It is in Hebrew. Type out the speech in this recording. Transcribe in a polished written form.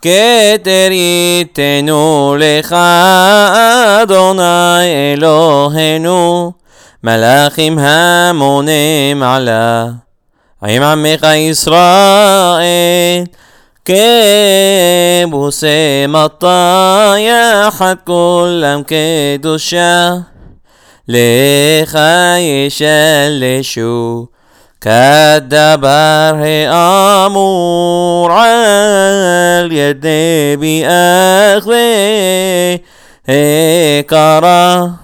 כתר ייתנו לך אדוני אלוהינו, מלאכים המונים עלה, עם עמך ישראל, כבוסי מטה יחד כולם קדושה, לך ישלשו כדבר האמור על ידי ביאך והקרא.